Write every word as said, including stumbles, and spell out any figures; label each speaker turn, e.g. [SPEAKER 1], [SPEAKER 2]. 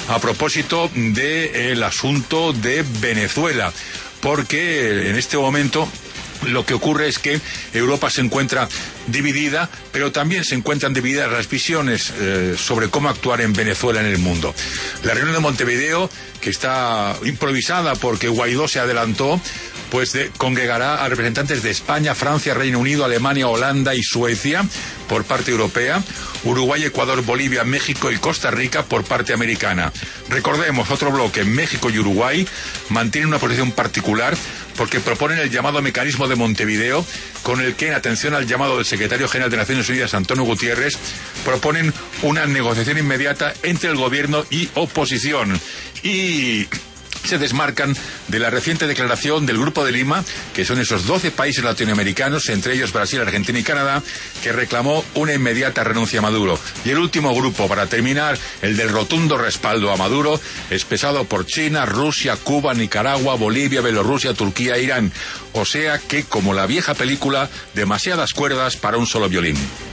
[SPEAKER 1] a propósito del asunto de Venezuela, porque en este momento lo que ocurre es que Europa se encuentra dividida, pero también se encuentran divididas las visiones eh, sobre cómo actuar en Venezuela, en el mundo. La reunión de Montevideo, que está improvisada porque Guaidó se adelantó, pues de, congregará a representantes de España, Francia, Reino Unido, Alemania, Holanda y Suecia por parte europea, Uruguay, Ecuador, Bolivia, México y Costa Rica por parte americana. Recordemos, otro bloque, México y Uruguay mantienen una posición particular porque proponen el llamado mecanismo de Montevideo, con el que, en atención al llamado del secretario general de Naciones Unidas, Antonio Guterres, proponen una negociación inmediata entre el gobierno y oposición. Y se desmarcan de la reciente declaración del Grupo de Lima, que son esos doce países latinoamericanos, entre ellos Brasil, Argentina y Canadá, que reclamó una inmediata renuncia a Maduro. Y el último grupo, para terminar, el del rotundo respaldo a Maduro, expresado por China, Rusia, Cuba, Nicaragua, Bolivia, Bielorrusia, Turquía e Irán. O sea que, como la vieja película, demasiadas cuerdas para un solo violín.